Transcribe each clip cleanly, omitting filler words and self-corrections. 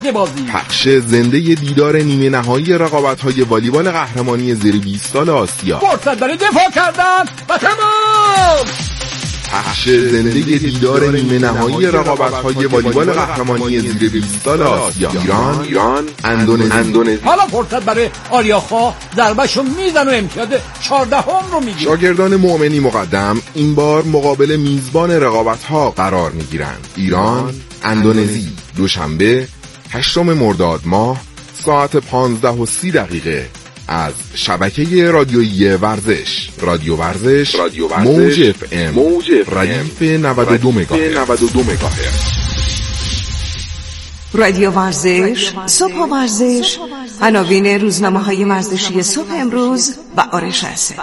بازی. پخش زنده دیدار نیمه نهایی رقابت‌های والیبال قهرمانی زیر 20 سال آسیا. فرصت برای دفاع کردن و تمام. پخش زنده دیدار نیمه نهایی رقابت‌های والیبال قهرمانی زیر 20 سال آسیا. ایران، اندونزی. حالا فرصت برای آریاخا ضربه‌شو میزنه و امتیاز 14 رو میگیره. شاگردان مؤمنی مقدم این بار مقابل میزبان رقابت‌ها قرار میگیرند. ایران، اندونزی. دوشنبه 8 مرداد ماه ساعت 15:30 از شبکه رادیویی ورزش. رادیو ورزش موج اف ام ردیف 92 مگاهرتز. رادیو ورزش، صبح ورزش، عناوین روزنامه‌های ورزشی صبح امروز و آرش اسدی.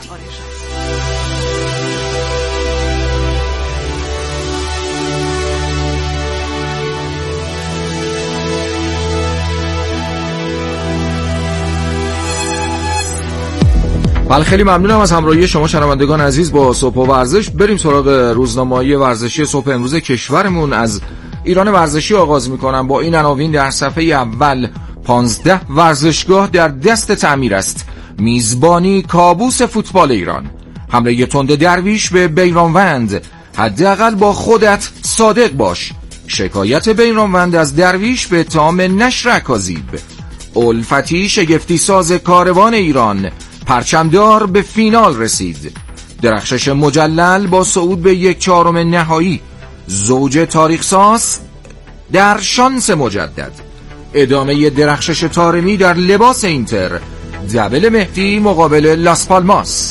بله، خیلی ممنونم از همراهی شما شنوندگان عزیز با صبح و ورزش. بریم سراغ روزنامه‌های ورزشی صبح امروز کشورمون. از ایران ورزشی آغاز می‌کنم با این عناوین در صفحه اول: 15 ورزشگاه در دست تعمیر است، میزبانی کابوس فوتبال ایران. حمله تند درویش به بیرانوند: حداقل با خودت صادق باش. شکایت بیرانوند از درویش به اتهام نشر اکاذیب. الفتی شگفتی ساز کاروان ایران، پرچمدار به فینال رسید. درخشش مجلل با صعود به 1/4 نهایی. زوج تاریخ ساز در شانس مجدد. ادامه درخشش طارمی در لباس اینتر. دبل مهدی مقابل لاس پالماس.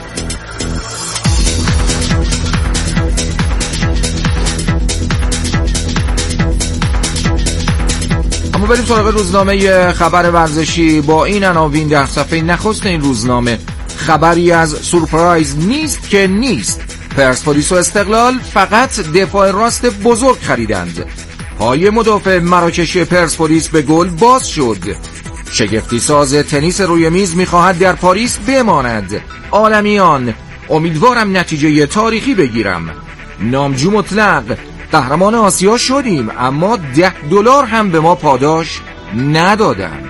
اما بریم سراغ روزنامه خبر ورزشی با این عناوین در صفحه نخست این روزنامه: خبری از سورپرایز نیست که نیست. پرسپولیس و استقلال فقط دفاع راست بزرگ خریدند. پای مدافع مراکشی پرسپولیس به گل باز شد. شگفتی ساز تنیس روی میز میخواهد در پاریس بماند. عالمیان: امیدوارم نتیجه تاریخی بگیرم. نامجو مطلق: قهرمان آسیا شدیم اما $10 هم به ما پاداش ندادند.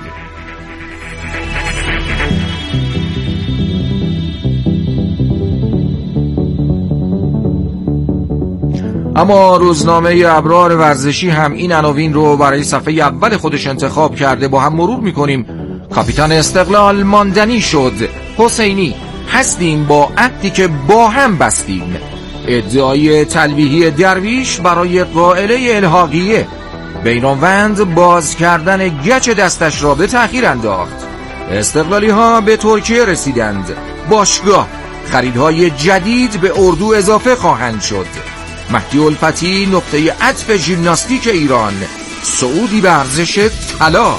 اما روزنامه ابرار ورزشی هم این عناوین رو برای صفحه اول خودش انتخاب کرده. با هم مرور میکنیم. کاپیتان استقلال ماندنی شد. حسینی: هستیم با عهدی که با هم بستیم. ادعای تلویحی درویش برای قائله الحاقیه. بیرانوند باز کردن گچ دستش را به تأخیر انداخت. استقلالی ها به ترکیه رسیدند. باشگاه: خریدهای جدید به اردو اضافه خواهند شد. مهدی الفتی نقطه عطف ژیمناستیک ایران. صعودی به ارزش طلا.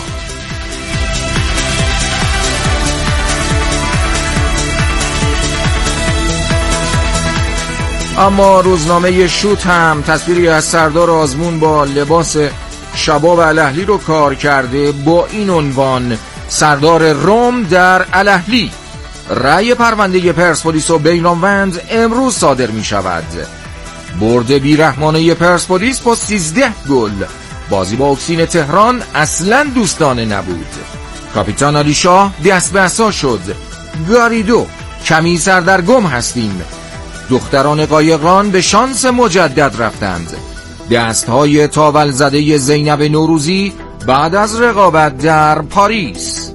اما روزنامه شوت هم تصویری از سردار آزمون با لباس شباب الاهلی رو کار کرده با این عنوان: سردار روم در الاهلی. رأی پرونده پرسپولیس و بیرانوند امروز صادر می شود. برد بیرحمانه پرسپولیس با 13 گل. بازی با اکسین تهران اصلا دوستانه نبود. کاپیتان علی شاه دست به عصا شد. گاریدو: کمی سردرگم هستیم. دختران قایقران به شانس مجدد رفتند. دستهای تاول زده زینب نوروزی بعد از رقابت در پاریس.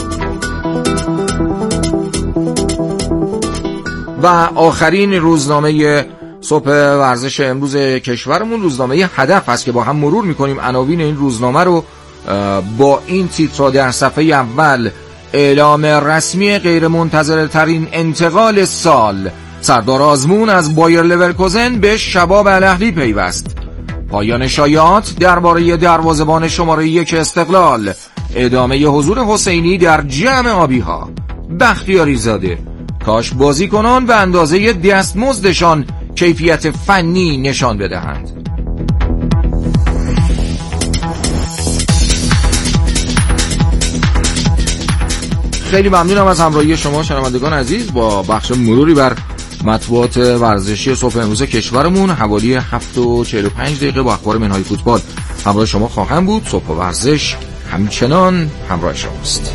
و آخرین روزنامه صبح ورزش امروز کشورمون روزنامه هدف است که با هم مرور میکنیم. عناوین این روزنامه رو با این تیتر در صفحه اول: اعلام رسمی غیر منتظره ترین انتقال سال. سردار آزمون از بایر لورکوزن به شباب الاهلی پیوست. پایان شایعات درباره دروازه‌بان شماره 1 استقلال. ادامه حضور حسینی در جمع آبی‌ها. بختیاری زاده: کاش بازیکنان به اندازه دستمزدشان کیفیت فنی نشان بدهند. خیلی ممنونم از همراهی شما شنوندگان عزیز با بخش مروری بر مطبوعات ورزشی صبح امروز کشورمون. حوالی 7:45 با اخبار منهای فوتبال همراه شما خواهم بود. صبح و ورزش همچنان همراه شماست.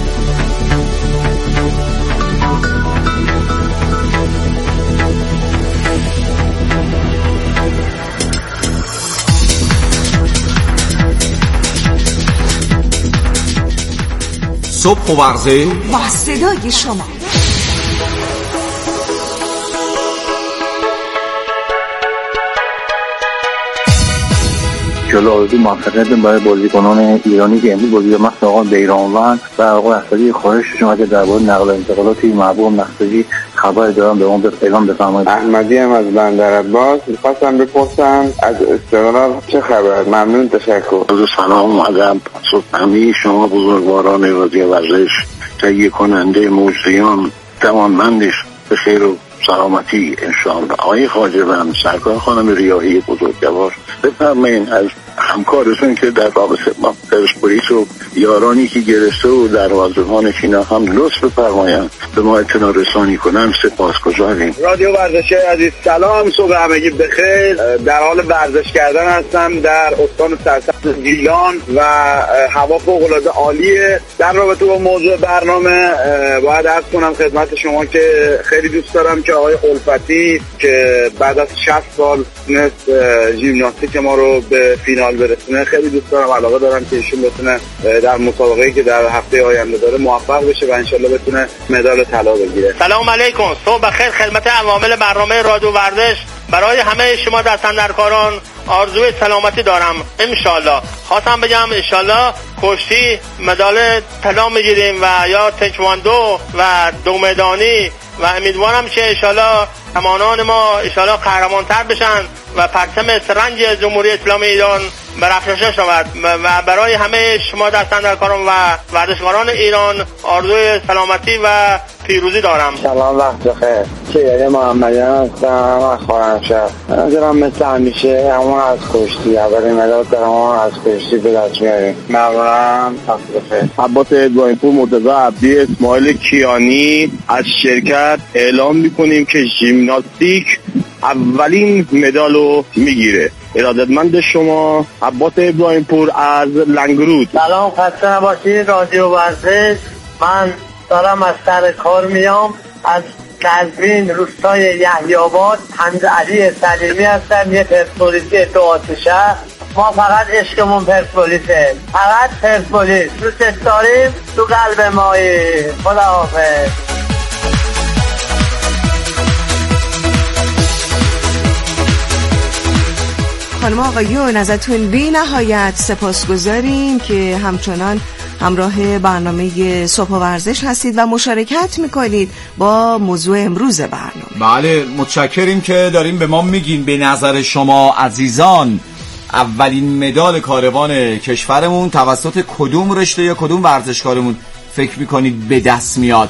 صبح و ورزش با صدای شما. جلوی موفقیت برای بازیکنان ایرانی که امروز بازی مثل آقای بیرانوند و آقای اسدی خواهش شما که درباره نقل و انتقالات محبوب مقصدی خبر دارم به اون اعلام بفرمایید. احمدی هم از بندر عباس. می‌خواستم بپرسم از استقلال چه خبر؟ ممنون، تشکر. سلام ادب صبحی شما بزرگواران رادیو ورزش، تهیه کننده موضوعیان توانمندش به خیر و سلامتی انشاءالله. آقای خواجه‌بند، سرکار خانم ریاحی بزرگوار، بفرمایید از همکارتون که در رابطه با پرسپولیس و یارانی که گرفته و دروازه‌بانش اینا هم لطف بفرمایند به ما اطلاع رسانی کنن، سپاسگزاریم. رادیو ورزش عزیز، سلام، صبح همگی بخیر. در حال ورزش کردن هستم در استان سرسبز گیلان و هوا فوق‌العاده عالیه. در رابطه با موضوع برنامه باید عرض کنم خدمت شما که خیلی دوست دارم که آقای الفتی که بعد از 60 سال تونست ژیمناستیک ما رو به فینال برسونه، خیلی دوست دارم، علاقه دارم که ایشون بتونه در مسابقه‌ای که در هفته آینده داره موفق بشه و انشالله بتونه مدال طلا بگیره. سلام علیکم، صبح بخیر خدمت عوامل برنامه رادیو ورزش. برای همه شما دستاندرکاران آرزوی سلامتی دارم انشالله. خواستم بگم انشالله کشتی مدال طلا میگیریم و یا تکواندو و دو میدانی و امیدوارم که انشالله همانان ما انشالله قهرمان‌تر بشن و پرچم سرنج جمهوری اسلامی ایران برافراشته شود. و برای همه شما دستاندرکاران و ورزشکاران ایران آرزوی سلامتی و پیروزی دارم. سلام، وقت بخیر. سیدی محمدیان هستم از خرمشهر. نظرم مثل همیشه همون از کشتی اولین مدال همون از کشتی به دست میاریم. ممنونم، وقت بخیر. عباس ابراهیمپور، مرتضی عبدی، اسماعیل کیانی از شرکت اعلام میکنیم که ژیمناستیک اولین مدالو میگیره. ارادتمند شما، عباس ابراهیمپور از لنگرود. سلام، خسته نباشید رادیو ورزش. من دارم از سر کار میام از قزوین روستای یحیی‌آباد، حمد علی سلیمی هستم، یه پرسپولیسی تو آتشه. ما فقط عشقمون پرسپولیسه، فقط پرسپولیس. دوست داریم، تو قلب مایی. خداحافظ. خانم آقایون، ازتون بی نهایت سپاسگزاریم که همچنان همراه برنامه صبح و ورزش هستید و مشارکت میکنید با موضوع امروز برنامه. بله، متشکریم که داریم به ما میگین به نظر شما عزیزان اولین مدال کاروان کشورمون توسط کدوم رشته یا کدوم ورزشکارمون فکر میکنید به دست میاد؟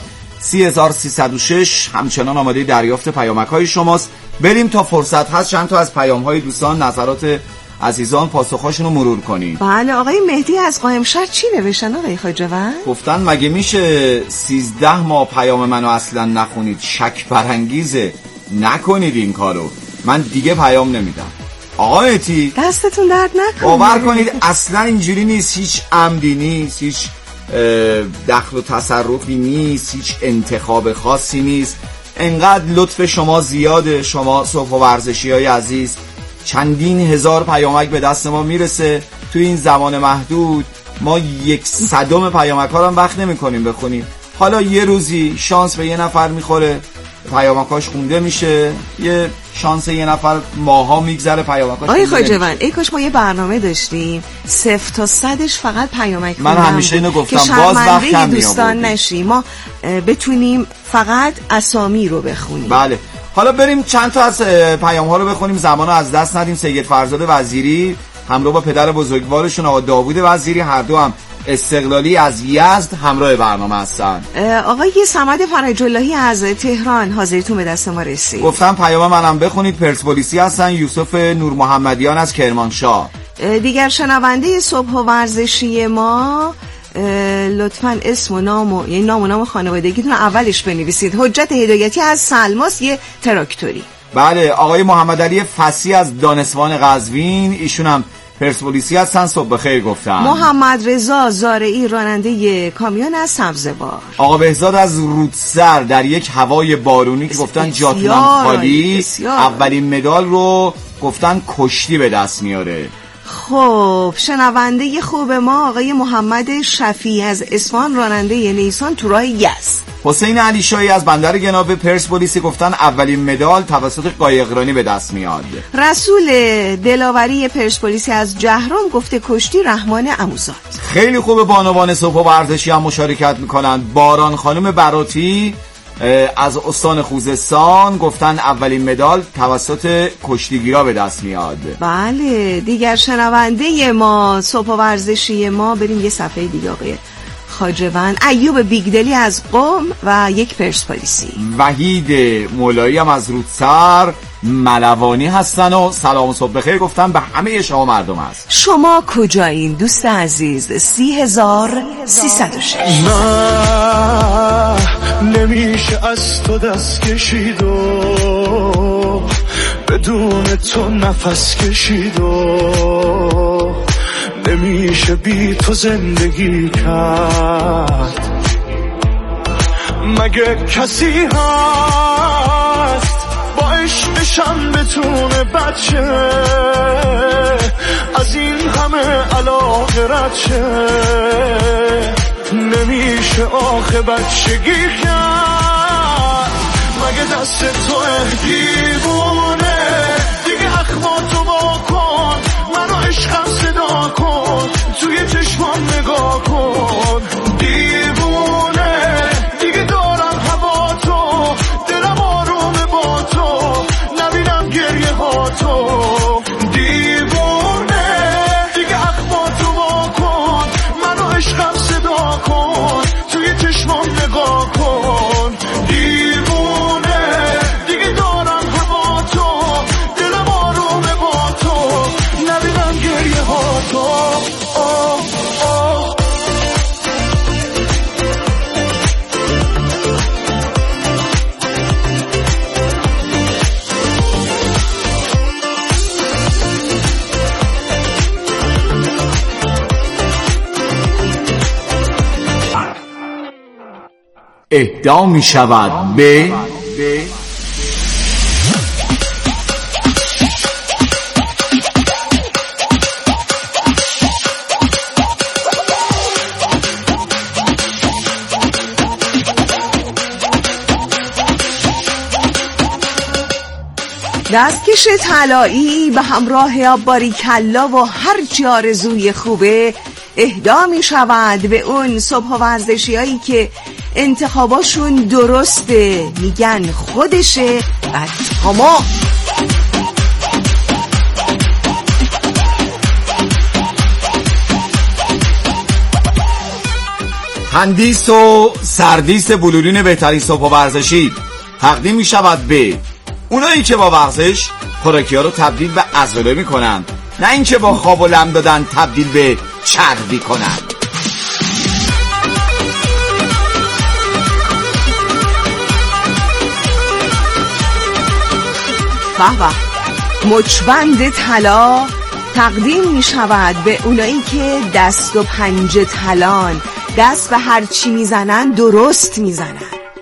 3306 همچنان آماده دریافت پیامک‌های شماست. بریم تا فرصت هست چند تا از پیام‌های دوستان، نظرات عزیزان، پاسخاشون رو مرور کنیم. بله، آقای مهدی از قائمشهر چی نوشتن آقای خواجه‌بند؟ گفتن مگه میشه 13 ماه پیام منو اصلا نخونید؟ شک برانگیزه، نکنید این کارو، من دیگه پیام نمیدم. آقای مهدی دستتون درد نکنه. باور کنید اصلا اینجوری نیست، هیچ عمدی نیست، هیچ دخل و تصرفی نیست، هیچ انتخاب خاصی نیست. انقدر لطف شما زیاده. شما صبح و ورزشی های عزیز، چندین هزار پیامک به دست ما میرسه تو این زمان محدود. ما 1/100 پیامک ها رو وقت نمی کنیم بخونیم. حالا یه روزی شانس به یه نفر میخوره پیامکاش خونده میشه، یه شانس یه نفر ماها میگذره پیامکاش. آقای خواجه‌بند، ای کاش ما یه برنامه داشتیم 0 تا 100ش فقط پیامک من همیشه اینو گفتم، که باز وقت کم دوستان نشیم، ما بتونیم فقط اسامی رو بخونیم. بله، حالا بریم چند تا از پیام ها رو بخونیم، زمانو از دست ندیم. سید فرزاد وزیری همراه با پدر بزرگوارشون آقا داوود وزیری، هر دو هم استقلالی از یزد، همراه برنامه هستن. آقای صمد فرج اللهی از تهران حاضرتون به دست ما رسید. گفتم پیام منم بخونید، پرسپولیسی هستن. یوسف نور محمدیان از کرمانشاه. دیگر شنونده صبح و ورزشی ما، لطفاً اسم و نام یعنی نام خانوادگیتون اولش بنویسید. حجت هدایتی از سلماس، یه تراکتوری. بله، آقای محمد علی فسی از دانسوان قزوین، ایشون هم پرسپولیسی هستن، صبح بخیر گفتن. محمد رضا زارعی راننده کامیون از سبزوار. آقا بهزاد از رودسر در یک هوای بارونی که گفتن جاتونم خالی، اولین مدال رو گفتن کشتی به دست میاره. خب شنونده خوب ما آقای محمد شفیع از اصفهان راننده نیسان تو راه یزد. حسین علی شاهی از بندر گناب پرسپولیسی گفتن اولین مدال توسط قایقرانی به دست میاد. رسول دلاوری پرسپولیسی از جهرم گفته کشتی رحمان عموزاد. خیلی خوبه، بانوان صبح و ورزشی هم مشارکت میکنن. باران خانم براتی از استان خوزستان گفتن اولین مدال توسط کشتیگیرا به دست میاد. بله دیگر شنونده ما صبح و ورزشی ما، بریم یه صفحه دیگه. آقای خاجوند ایوب بیگدلی از قم و یک پرسپولیسی. وحید مولایی هم از رودسر ملوانی هستن و سلام و صبح بخیر گفتن به همه شما مردم هست. شما کجایین دوست عزیز؟ 30306. نه نمیشه از تو دست کشید و بدون تو نفس کشید و نمیشه بی تو زندگی کرد. مگه کسی هست با عشقشم بتونه بچه از این همه علاقه رد شه؟ نمیشه آخه بچگی کرد. مگه دست تو دیوونه دیگه اخماتو با کن، منو عشقم صدا کن، توی چشمان نگاه کن. دیوونه دیگه دارم هوا تو، دلم آرومه با تو، نبینم گریه ها تو. دیوونه دیگه اخماتو با کن، منو عشقم صدا کن، توی چشمان نگاه کن. دیوونه دیگه دارم هوا تو، دلم آرومه با تو، نبینم گریه ها تو. اهدا می شود به دستکش طلایی به همراه باریکلا و هر چی آرزوی خوبه اهدا می شود به اون صبح ورزشی هایی که انتخاباشون درسته، میگن خودشه و تمام. تندیس و سردیس بلورین بهترین صبح ورزشی تقدیم می شود به اونایی که با ورزش خوراکی ها رو تبدیل به عضله می کنن، نه اینکه با خواب و لم دادن تبدیل به چربی کنن. مچبند طلا تقدیم می شود به اونایی که دست و پنجه طلان، دست به هر چی میزنن درست میزنن.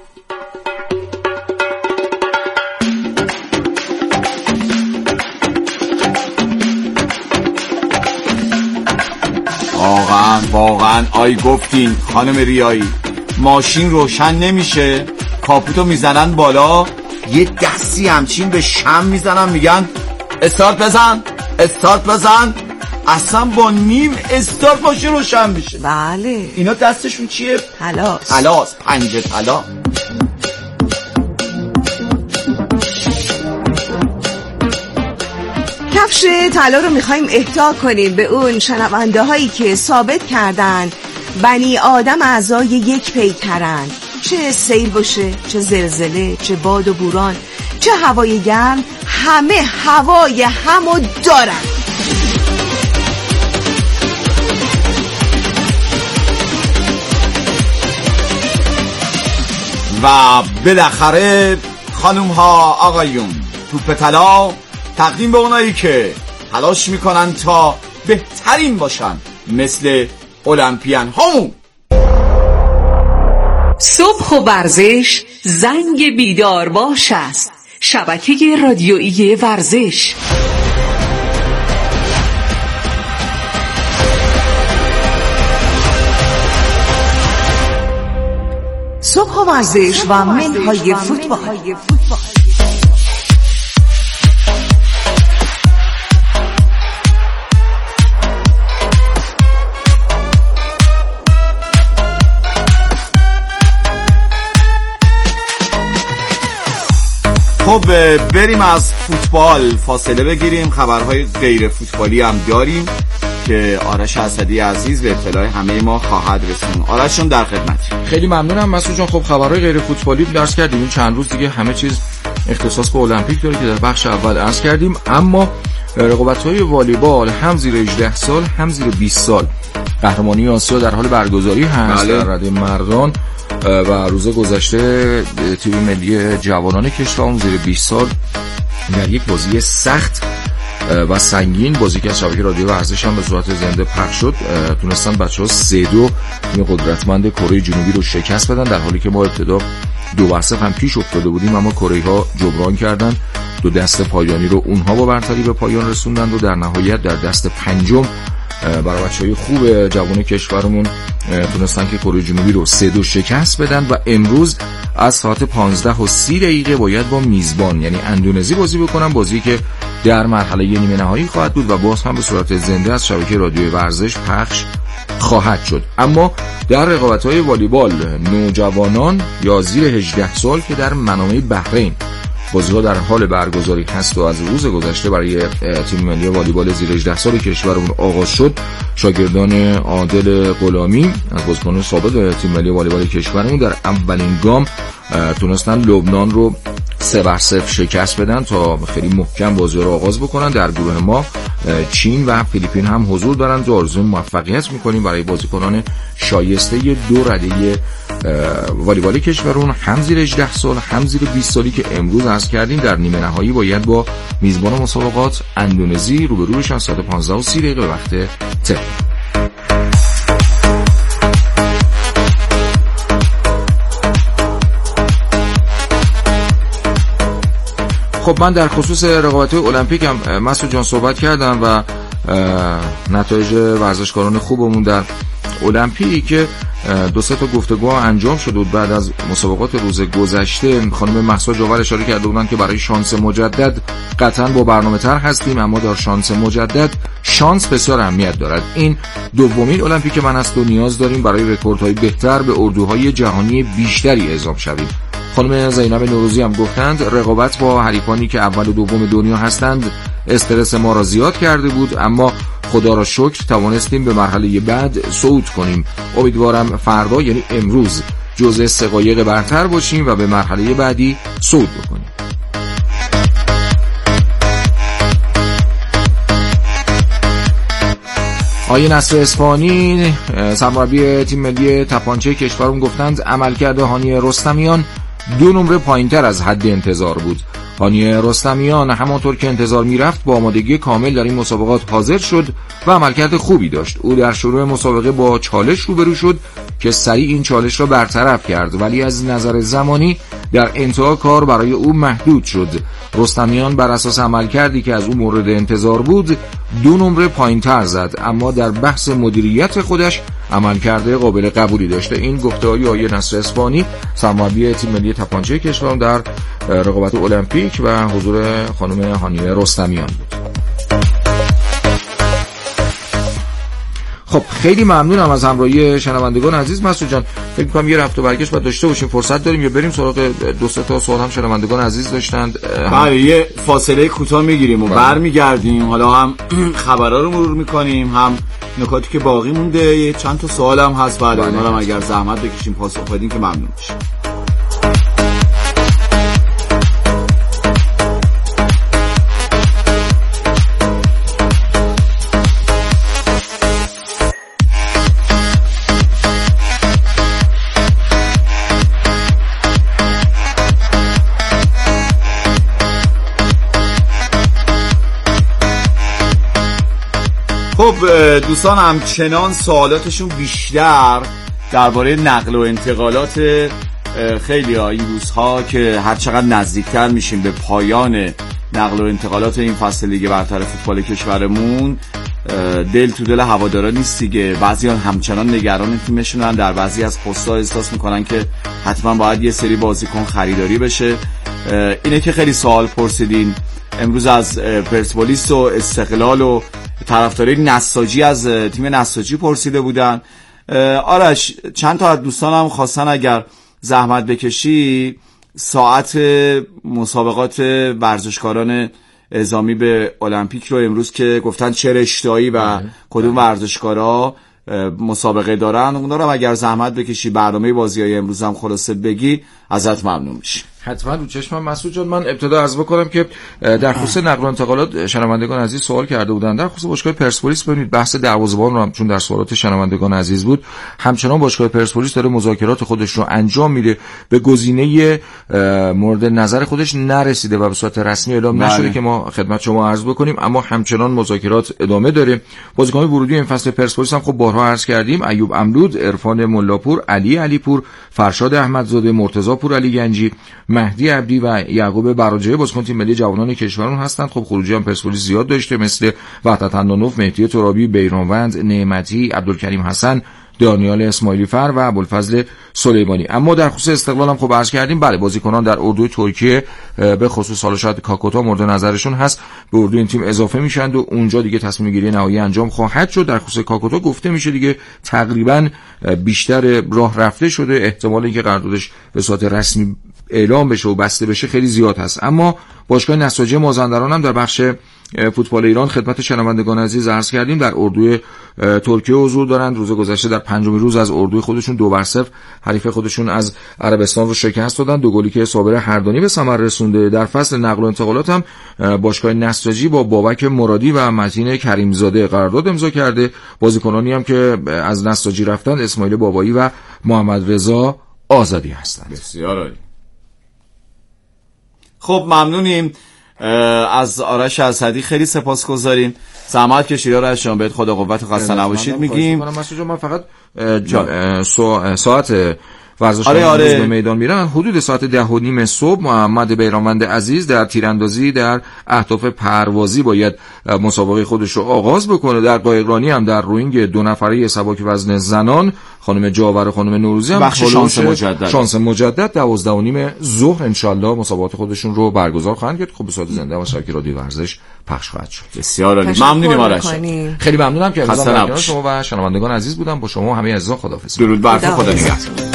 واقعا آی گفتین خانم ریایی، ماشین روشن نمیشه، کاپوتو میزنن بالا، یه دستی همچین به شم میزنن، میگن استارت بزن، اصلا با نیم استارت ماشین روشن میشه. بله اینا دستشون چیه؟ طلاست، پنجه طلا. کفش طلا رو میخوایم اهدا کنیم به اون شنونده هایی که ثابت کردن بنی آدم اعضای یک پیکرن، چه سیل باشه، چه زلزله، چه باد و بوران، چه هوای گرم، همه هوای همو دارن. و بالاخره خانوم ها آقایون، توپ طلا تقدیم به اونایی که تلاش میکنن تا بهترین باشن مثل المپیان همون. صبح و ورزش زنگ بیدار باش است. شبکه رادیویی ورزش. صبح و ورزش و منهای فوتبال. خب بریم از فوتبال فاصله بگیریم. خبرهای غیر فوتبالی هم داریم که آرش اسدی عزیز به اطلاع همه ما خواهد رسون. آرش جان در خدمت. خیلی ممنونم مسعود جان. خب خبرهای غیر فوتبالی درس کردیم این چند روز دیگه همه چیز اختصاص به المپیک داره که در بخش اول عرض کردیم، اما رقابت‌های والیبال هم زیر 18 سال هم زیر 20 سال قهرمانی آسیا در حال برگزاری هست. در رده مردان و روز گذشته تیم ملی جوانان کشور زیر 20 سال در یک بازی سخت و سنگین، بازی که از شبکه رادیو ورزش هم به صورت زنده پخش شد، تونستن بچه‌ها 3-2 تیم قدرتمند کره جنوبی رو شکست بدن، در حالی که ما ابتدا 2-0 هم پیش افتاده بودیم اما کره‌ها جبران کردن. دو دست پایانی رو اونها با برتری به پایان رسوندن و در نهایت در دست پنجم برای بچه‌های خوب جوان کشورمون تونستن که کره جنوبی رو 3-2 شکست بدن و امروز از ساعت 15:30 باید با میزبان یعنی اندونزی بازی بکنن، بازی که در مرحله نیمه نهایی خواهد بود و باز هم به صورت زنده از شبکه رادیوی ورزش پخش خواهد شد. اما در رقابت‌های والیبال نوجوانان یا زیر 18 سال که در منامه بحرین بازی‌ها در حال برگزاری هست و از روز گذشته برای تیم ملی والیبال زیر 18 سال کشورمون آغاز شد، شاگردان عادل غلامی از بازیکنان سابق تیم ملی والیبال کشورمون در اولین گام تونستن لبنان رو 3-0 شکست بدن تا خیلی محکم بازی رو آغاز بکنن. در گروه ما چین و فیلیپین هم حضور دارن و آرزوی موفقیت میکنیم برای بازیکنان شایسته دو رده والیبال کشورمون هم زیر 18 سال هم زیر 20 سالی که امروز عرض کردیم در نیمه نهایی باید با میزبان مسابقات اندونزی روبروش از ساعت 15:30 به وقت تهران. خب من در خصوص رقابت‌های المپیک هم مسعود جان صحبت کردم و نتایج ورزشکاران خوبمون در المپیک که 2-3 تا گفتگو انجام شد و بعد از مسابقات روز گذشته خانم مهسا جاور اشاره کرده بودن که برای شانس مجدد قطعا با برنامه‌تر هستیم، اما در شانس مجدد شانس بسیار اهمیت دارد. این دومین المپیک من است و نیاز داریم برای رکوردهای بهتر به اردوهای جهانی بیشتری اعزام شویم. خانم زینب نوروزی هم گفتند رقابت با حریفانی که اول و دوم دنیا هستند استرس ما را زیاد کرده بود، اما خدا را شکر توانستیم به مرحله بعد صعود کنیم. امیدوارم فردا یعنی امروز جزء سقایق برتر باشیم و به مرحله بعدی صعود بکنیم. آقای نصر اصفهانی سرمربی تیم ملی تپانچه کشورمون گفتند عملکرد هانی رستمیان 2 نمره پایینتر از حد انتظار بود. هانی رستمیان همانطور که انتظار میرفت با آمادگی کامل در این مسابقات حاضر شد و عملکرد خوبی داشت. او در شروع مسابقه با چالش روبرو شد که سریع این چالش را برطرف کرد، ولی از نظر زمانی در انتها کار برای او محدود شد. رستمیان بر اساس عملکردی که از او مورد انتظار بود 2 نمره پایینتر زد، اما در بحث مدیریت خودش عملکرد قابل قبولی داشته. این گفته‌های آقای نصر اصفهانی سرمربی تیم ملی تپانچه کشور در رقابت المپیک و حضور خانم هانی رستمیان بود. خب خیلی ممنونم از همراهی شنوندگان عزیز. مسعود جان فکر می‌کنم یه رفت و برگشت باید داشته باشیم، فرصت داریم یا بریم سراغ 2-3 تا سوال هم شنوندگان عزیز داشتند؟ بله یه فاصله کوتاه میگیریم و برمیگردیم، حالا هم خبرها رو مرور میکنیم هم نکاتی که باقی مونده، یه چند تا سوال هم هست بعد اونها هم اگر زحمت بکشیم پاسخ بدیم که ممنون میشیم. خب خب دوستان همچنان سوالاتشون بیشتر درباره نقل و انتقالات خیلی ها این روزها که هر چقدر نزدیکتر میشیم به پایان نقل و انتقالات این فصل لیگ برتر فوتبال کشورمون دل تو دل هوادارا نیست دیگه. بعضیان همچنان نگران تیمشونن، در بعضی از پست‌ها احساس میکنن که حتما باید یه سری بازیکن خریداری بشه. اینه که خیلی سوال پرسیدین امروز از پرسپولیس و استقلال و طرفدارای نساجی از تیم نساجی پرسیده بودن. آرش چند تا از دوستانم خواستن اگر زحمت بکشی ساعت مسابقات ورزشکاران اعزامی به المپیک رو امروز که گفتن چه رشته‌ای و کدوم ورزشکارا مسابقه دارن اونا رو اگر زحمت بکشی برنامه بازی‌های امروز هم خلاصه بگی ازت ممنون میشم. حتما رو چشمم مسعود جان. من ابتدا عرض بکنم که در خصوص نقل و انتقالات شنوندگان عزیز سوال کرده بودن. در خصوص باشگاه پرسپولیس ببینید بحث دروازه‌بان رو هم چون در سوالات شنوندگان عزیز بود، همچنان باشگاه پرسپولیس داره مذاکرات خودش رو انجام میده، به گزینه مورد نظر خودش نرسیده و به صورت رسمی اعلام نشده که ما خدمت شما عرض بکنیم، اما همچنان مذاکرات ادامه داره. بازیکن‌های ورودی این فصل پرسپولیس هم خب بارها عرض کردیم، ایوب امرود، عرفان ملاپور، علی علیپور، فرشاد احمدزاده، مرتضی پور علی گنجی، مهدی عبدی و یعقوب براجعی بازیکن تیم ملی جوانان کشورمون هستند. خب خروجی هم پرسپولیس زیاد داشته مثل وحدت اندانوف، مهدی ترابی، بیرانوند، نعمتی، عبدالکریم حسن، دانیال اسماعیلی فر و ابوالفضل سلیمانی. اما در خصوص استقلال هم خب عرض کردیم بله بازیکنان در اردوی ترکیه به خصوص حالا شاید کاکوتا مورد نظرشون هست به اردوی این تیم اضافه میشن و اونجا دیگه تصمیم گیری نهایی انجام خواهد شد. در خصوص کاکوتا گفته میشه دیگه تقریبا بیشتر راه رفته شده، احتمال اینکه قراردادش به صورت رسمی اعلام بشه و بسته بشه خیلی زیاد هست. اما باشگاه نساجی مازندران هم در بخش فوتبال ایران خدمت شنوندگان عزیز عرض کردیم در اردوی ترکیه حضور دارند. روز گذشته در پنجمین روز از اردوی خودشون 2-0 حریف خودشون از عربستان رو شکست دادن. دو گلی که صابر هردانی به ثمر رسونده. در فصل نقل و انتقالات هم باشگاه نساجی با بابک مرادی و متین کریمزاده قرارداد امضا کرده. بازیکنانی هم که از نساجی رفتن اسماعیل بابایی و محمد رضا آزادی هستند. بسیار عالی. خب ممنونیم از آرش اسدی، خیلی سپاسگزاریم. زحمت کشیدید آرش جان، بهت خدا قوت و خسته نباشید میگیم. من فقط ساعت ورزشکاران به میدان میرن حدود ساعت 10:30 صبح محمد بیرانوند عزیز در تیراندازی در اهداف پروازی باید مسابقه خودش رو آغاز بکنه. در قایقرانی هم در روینگ 2 نفره سبک وزن زنان خانم جاور و خانم نوروزی هم شانس مجدد 12:30 ظهر ان شاء الله مسابقات خودشون رو برگزار خواهند کرد. خب به صورت زنده و شبکه رادیو ورزش پخش خواهد شد. بسیار عالی، ممنونیم آرش. خیلی ممنونم که از شما و شنوندگان عزیز بودم. با شما همه عزیزان خداحافظ. درود بر تو، خدا نگهدار.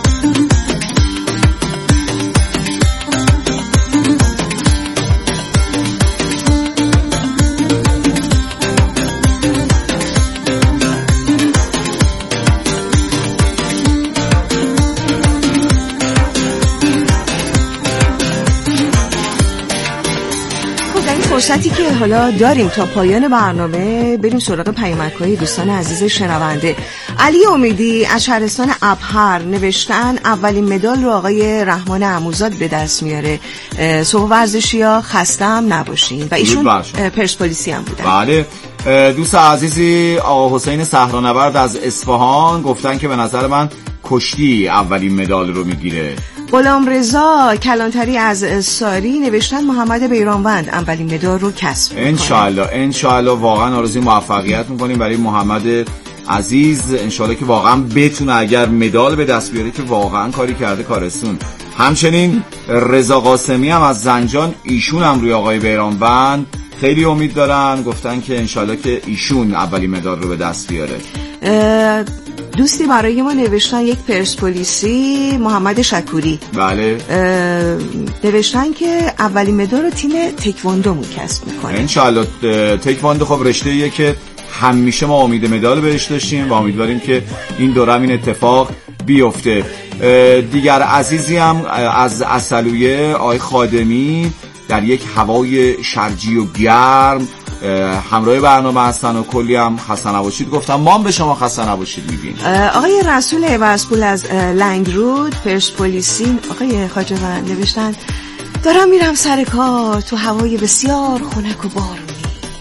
فرصتی که حالا داریم تا پایان برنامه بریم سراغ پیامک‌های دوستان عزیز شنونده. علی امیدی از شهرستان ابهر نوشتن اولین مدال رو آقای رحمان عموزاد به دست میاره. صبح ورزشی‌ها خسته هم نباشین. و ایشون پرسپولیسی هم بودن. بله دوست عزیزی آقا حسین صحرانورد از اصفهان گفتن که به نظر من کشتی اولین مدال رو میگیره. غلامرضا کلانتری از ساری نوشتن محمد بیرانوند اولین مدال رو کسب می‌کنه. انشالله واقعا آرزوی موفقیت می‌کنیم برای محمد عزیز. انشالله که واقعا بتونه اگر مدال به دست بیاره که واقعا کاری کرده کارستون. همچنین رضا قاسمی هم از زنجان، ایشون هم روی آقای بیرانوند خیلی امید دارن، گفتن که انشالله که ایشون اولین مدال رو به دست بیاره. دوستی برای ما نوشتن یک پرسپولیسی محمد شکوری بله نوشتن که اولین مدال رو تیم تکواندو کسب میکنه. انشالله تکواندو خب رشته‌ایه که همیشه ما امید مدال بهش داشتیم و امیدواریم که این دورم این اتفاق بیفته. دیگر عزیزی هم از عسلویه آقای خادمی در یک هوای شرجی و گرم همراه برنامه هستن و کلی هم خسته نباشید گفتم. ما هم به شما خسته نباشید میگیم. آقای رسول عوضپور از لنگرود پرسپولیسی آقای خواجه‌وند نوشتن دارم میرم سر کار تو هوای بسیار خنک و بارونی.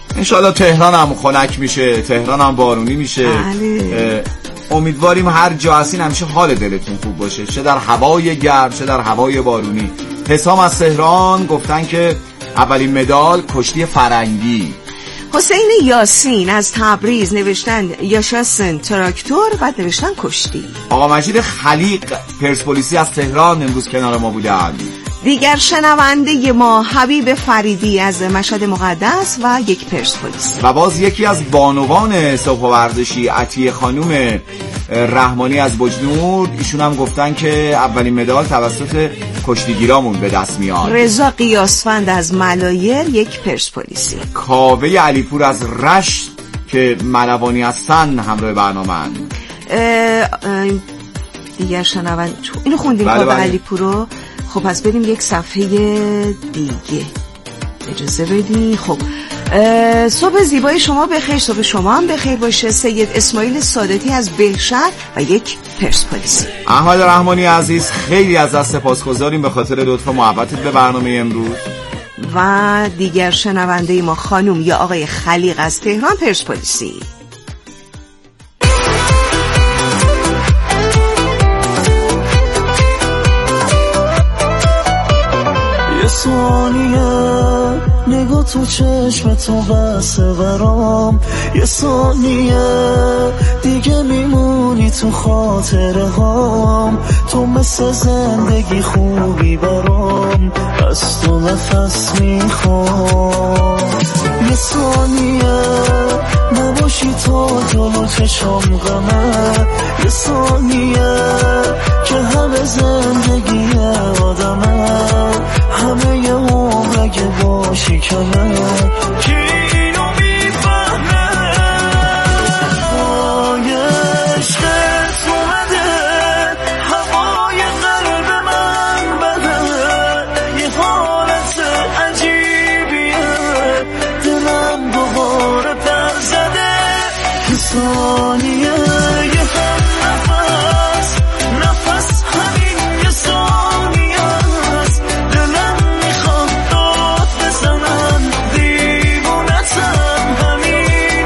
انشالله تهران هم خنک میشه، تهران هم بارونی میشه. امیدواریم هر جا هستین همیشه حال دلتون خوب باشه، چه در هوای گرم چه در هوای بارونی. حسام از تهران گفتن که اولین مدال کشتی فرنگی. حسین یاسین از تبریز نوشتن یاشاسن تراکتور، بعد نوشتن کشتی. آقا مجید خلیق پرسپولیسی از تهران امروز کنار ما بودند. دیگر شنونده ما حبیب فریدی از مشهد مقدس و یک پرسپولیسی. و باز یکی از بانوان صبح ورزشی عطیه خانوم رحمانی از بجنور، ایشون هم گفتن که اولین مدال توسط کشتیگیرامون به دست میاد. رضا قیاسفند از ملایر یک پرسپولیسی. کاوه علیپور از رشت که ملوانی هستن همراه برنامه‌اند. دیگر شنونده اینو خوندیم. کاوه علیپور رو. خب پس بریم یک صفحه دیگه، اجازه بدی. خب صبح زیبای شما بخیر، صبح شما هم بخیر باشه. سید اسماعیل ساداتی از بهشهر و یک پرسپولیسی. احمد رحمانی عزیز خیلی از سپاسگزاریم به خاطر لطف و محبتت به برنامه امروز. و دیگر شنونده ما خانم یا آقای خلیق از تهران پرسپولیسی. ثانیه نگاه تو چشم تو بسه برام، یه ثانیه دیگه میمونی تو خاطره هام، تو مثل زندگی خوبی برام، از تو نفس میخوام. یه ثانیه نباشی تا جلو چشم غمه، یه ثانیه که همه زندگی آدمه، همه یه عمر اگه باشی کمه، کی اینو میفهمه؟ های عشقت اومده هوای قلب من بده، یه حالت عجیبیه دلم دوباره پر زده، تو ثانیه یه هم نفس همین یه ثانیه است، دلم میخواد داد بزنم دیوونتم همین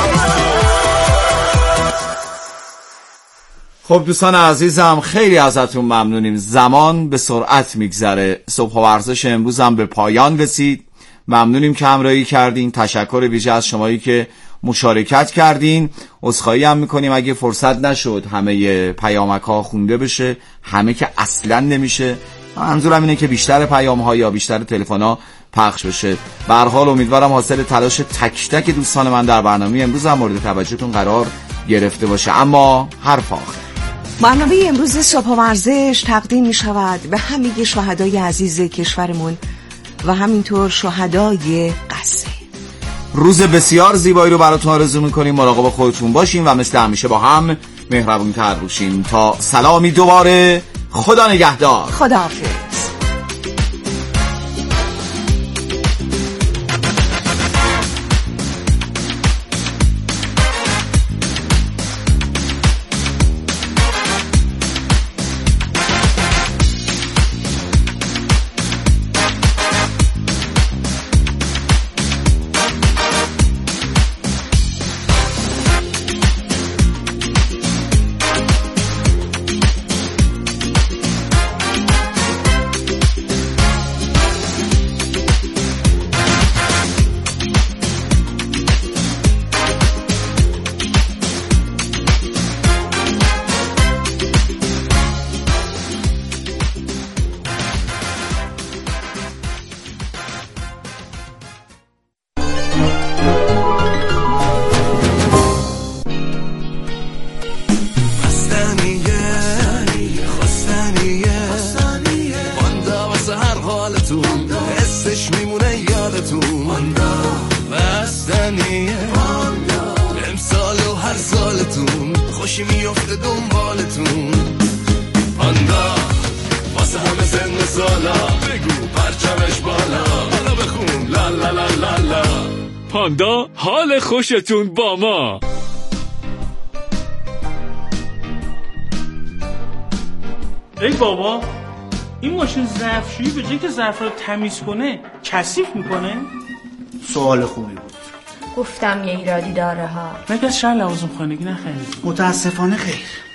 خب دوستان عزیزم خیلی ازتون ممنونیم. زمان به سرعت میگذره. صبح ورزش امروز هم به پایان رسید. ممنونیم که همراهی کردین. تشکر ویژه از شمایی که مشارکت کردین. عذرخواهی هم میکنیم اگه فرصت نشد همه پیامک ها خونده بشه، همه که اصلا نمیشه. منظورم اینه که بیشتر پیام ها یا بیشتر تلفن ها پخش بشه. به هر حال امیدوارم حاصل تلاش تک تک دوستان من در برنامه امروز هم مورد توجهتون قرار گرفته باشه. اما حرف آخر، برنامه امروز صبح ورزش تقدیم می شود به همه شهدای عزیز کشورمون و همینطور شهدای غزه. روز بسیار زیبایی رو براتون آرزو میکنیم. مراقب خودتون باشین و مثل همیشه با هم مهربون‌تر باشین. تا سلامی دوباره، خدا نگهدار. خداحافظ. خوشی میفته دنبالتون. پاندا واسه همه سن سالا، بگو پرچمش بالا، حالا بخون لا لا لا لا لا. پاندا حال خوشتون با ما. ای بابا، این ماشین ظرفشویی به جای که ظرف رو تمیز کنه کثیف میکنه؟ سوال خوبی بود. گفتم یه ایرادی داره ها. مگه از شهر لوازم خانگی نخرید؟ متاسفانه خیر.